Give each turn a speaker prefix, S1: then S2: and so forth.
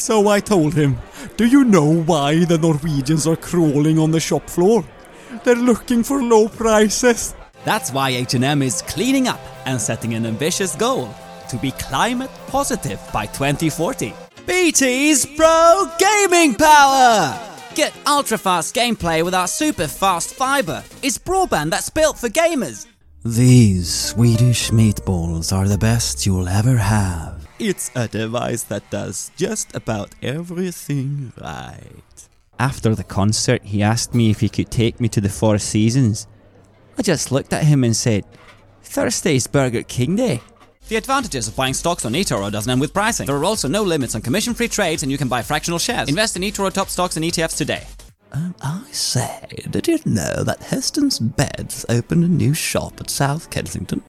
S1: So I told him, do you know why the Norwegians are crawling on the shop floor? They're looking for low prices.
S2: That's why H&M is cleaning up and setting an ambitious goal to be climate positive by 2040. BT's Pro Gaming Power! Get ultra-fast gameplay with our super fast fibre. It's broadband that's built for gamers.
S3: These Swedish meatballs are the best you'll ever have.
S1: It's a device that does just about everything right.
S2: After the concert, he asked me if he could take me to the Four Seasons. I just looked at him and said, Thursday's Burger King Day. The advantages of buying stocks on eToro doesn't end with pricing. There are also no limits on commission-free trades and you can buy fractional shares. Invest in eToro top stocks and ETFs today.
S3: I say, did you know that Heston's Beds opened a new shop at South Kensington?